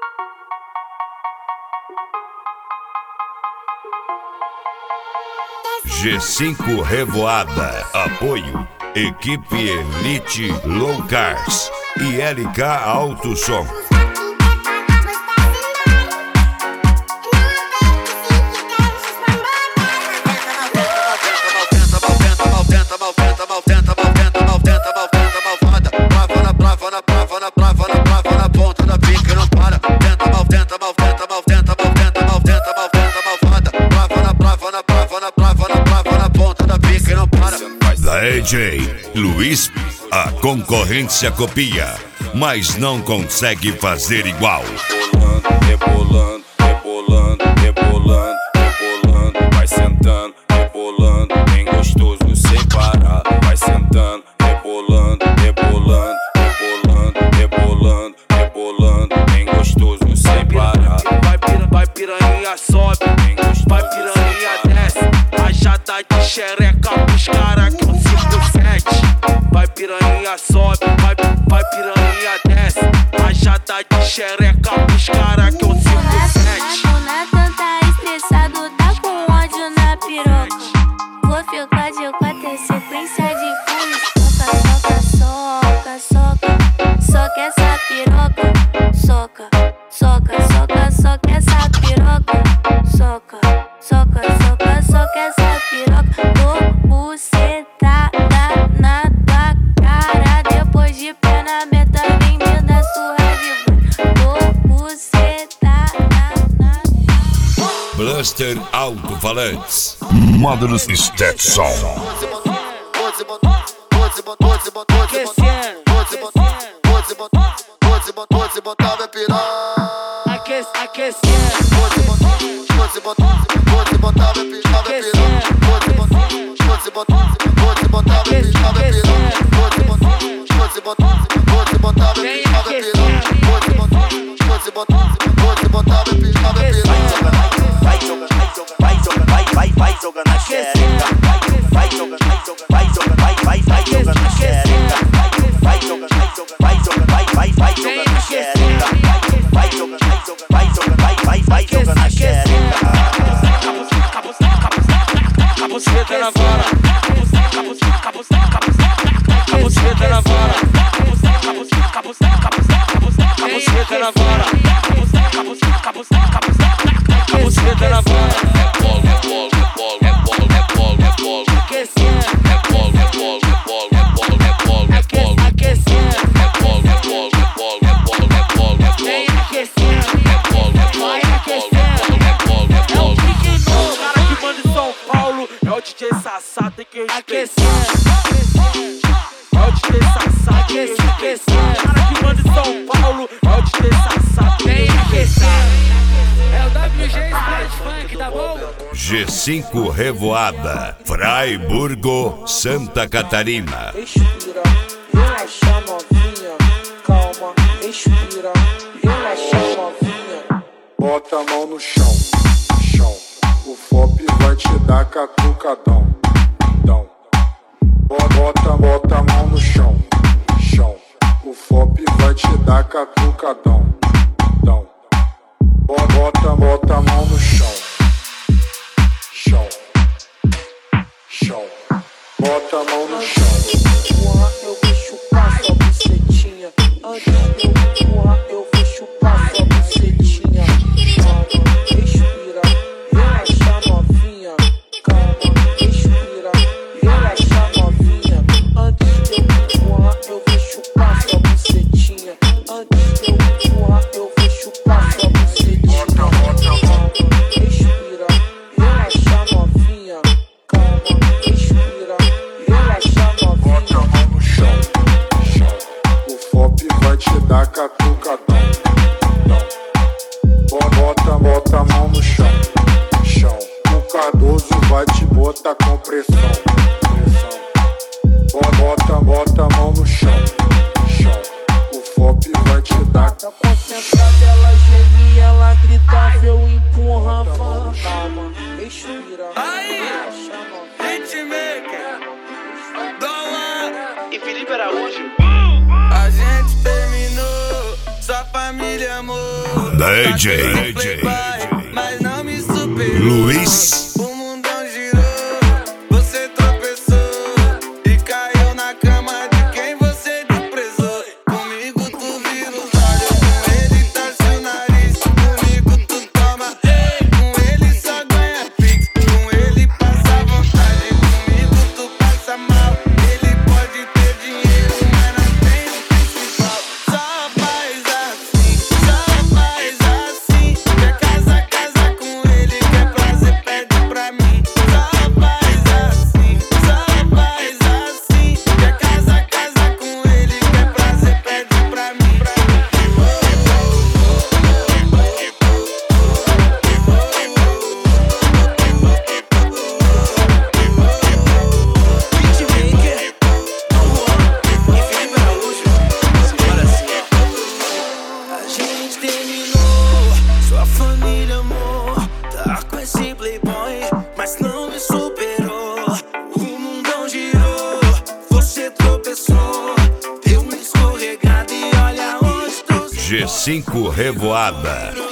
G5 Revoada. Apoio Equipe Elite Low Cars e LK Alto Som. DJ Luiz, a concorrência copia, mas não consegue fazer igual. Rebolando, rebolando, rebolando, rebolando, vai sentando, rebolando, bem gostoso sem parar. Vai sentando, rebolando, rebolando, rebolando, rebolando, rebolando, bem gostoso sem parar. Vai piranha sobe, vai piranha desce, a jata de xereca pros cara que eu 5-7. Vai piranha sobe, vai piranha desce, a jata de xereca pros cara que eu 5-7. Jonathan tá estressado, tá com ódio na piroca. Vou ficar de 4 em sequência de furos. Soca, soca, soca, soca, soca essa piroca. Soca, soca, soca, soca essa piroca. Soca, soca, soca, soca essa piroca. Tô bucetada na tua cara. Depois de pé na meta, vem me dar surra de tô bucetada na Blaster Alto-Falantes. Módulos Stetson. Vai jogando na xereca, vai jogando, vai jogando, vai jogando na xereca, vai jogando, vai jogando, vai jogando na xereca, vai jogando, vai jogando, vai jogando na xereca. Cabuceta na vara, cabuceta na vara, cabuceta na vara, cabuceta na vara. DJ Sassá tem que aquecer. É o DJ Sassá tem que aquecer. Cara que manda em São Paulo. É o DJ Sassá tem que aquecer. É o WG Splash Funk, tá bom? G5 Revoada. Fraiburgo, Santa Catarina. Respira, relaxa novinha. Calma, respira, relaxa novinha. Bota a mão no chão, chão. O FOP vai te dar catucadão, dão. Bota a mão no chão, chão. O FOP vai te dar catucadão, dão. Bota a mão no chão, chão, chão. Bota a mão no chão. Eu vou chupar sua bucetinha. Antes de eu empurrar, eu vou chupar sua bucetinha. Respira, relaxa novinha. Calma, respira, relaxa novinha. Antes de eu empurrar, eu vou chupar sua bucetinha. Antes de eu empurrar, eu vou chupar sua bucetinha. Respira, relaxa novinha. Calma, respira, relaxa novinha. Bota a mão no chão, chão. O FOP vai te dar catucadão, dão. Bota a mão no chão, chão. O Cardoso vai te botar com pressão, pressão. Bota a mão no chão, chão. O FOP vai te dar. Tá concentrada, ela geme, ela grita, eu empurra, calma, respira, relaxa novinha. Hitmaker, Dólar E Felipe Araújo. A gente terminou, sua família amou. DJ Mas não me superou. Luiz. O mundão girou, você tropeçou e caiu na cama de quem você desprezou. Comigo tu vira os olhos, com ele torce o nariz. Comigo tu toma, com ele só ganha pix. Com ele passa vontade, comigo tu passa mal. Ele pode ter dinheiro, mas não tem o principal. Só faz assim, quer casa, casa com ele, quer prazer, pede pra mim. Só faz assim, quer casa, casa com ele, quer prazer, pede pra mim. Beatmaker, Juan e Felipe Araújo. Simbora assim, ó. A gente terminou, sua família amor. Tá com esse playboy, mas não me superou. O mundão girou, você tropeçou. Deu uma escorregada e olha onde trouxe. G5 Revoada.